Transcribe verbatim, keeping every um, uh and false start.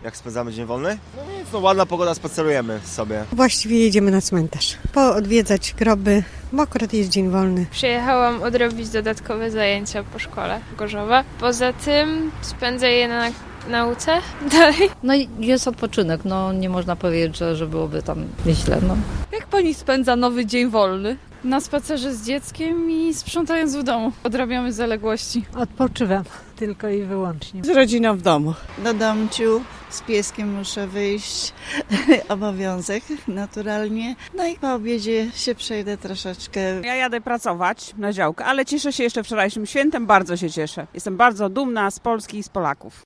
Jak spędzamy dzień wolny? No nic, no ładna pogoda, spacerujemy sobie. Właściwie jedziemy na cmentarz, poodwiedzać groby, bo akurat jest dzień wolny. Przyjechałam odrobić dodatkowe zajęcia po szkole Gorzowa. Poza tym spędzę je na nauce dalej. No i jest odpoczynek, no nie można powiedzieć, że, że byłoby tam źle. No. Jak pani spędza nowy dzień wolny? Na spacerze z dzieckiem i sprzątając w domu. Odrabiamy zaległości. Odpoczywam tylko i wyłącznie. Z rodziną w domu. Do domciu, z pieskiem muszę wyjść, obowiązek naturalnie. No i po obiedzie się przejdę troszeczkę. Ja jadę pracować na działkę, ale cieszę się jeszcze wczorajszym świętem, bardzo się cieszę. Jestem bardzo dumna z Polski i z Polaków.